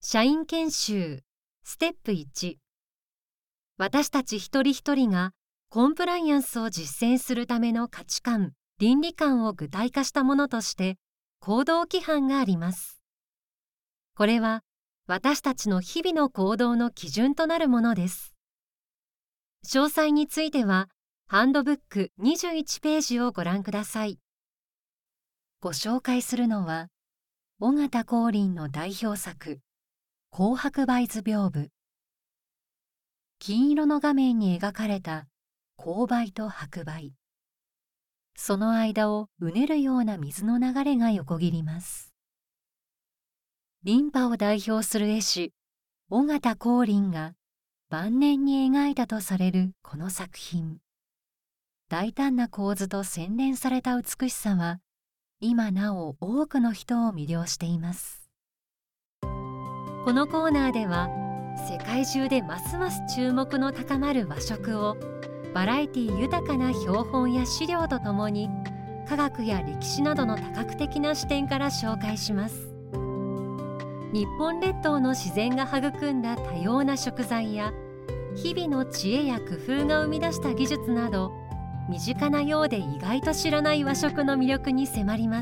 社員研修ステップ1、私たち一人一人がコンプライアンスを実践するための価値観、倫理観を具体化したものとして行動規範があります。これは私たちの日々の行動の基準となるものです。詳細についてはハンドブック21ページをご覧ください。ご紹介するのは緒方光琳の代表作紅白梅図屏風。金色の画面に描かれた紅梅と白梅、その間をうねるような水の流れが横切ります。琳派を代表する絵師緒方光琳が晩年に描いたとされるこの作品。大胆な構図と洗練された美しさは今なお多くの人を魅了しています。このコーナーでは世界中でますます注目の高まる和食をバラエティ豊かな標本や資料とともに科学や歴史などの多角的な視点から紹介します。日本列島の自然が育んだ多様な食材や日々の知恵や工夫が生み出した技術など身近なようで意外と知らない和食の魅力に迫ります。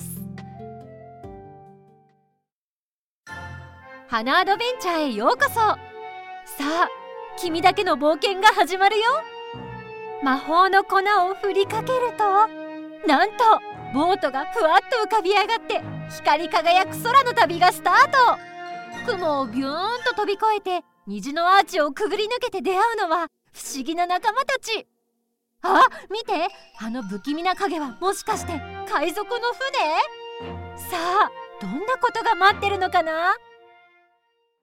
花アドベンチャーへようこそ。さあ、君だけの冒険が始まるよ。魔法の粉を振りかけると、なんとボートがふわっと浮かび上がって光り輝く空の旅がスタート。雲をビューンと飛び越えて虹のアーチをくぐり抜けて出会うのは不思議な仲間たち。あ、見て、あの不気味な影はもしかして海賊の船？さあ、どんなことが待ってるのかな？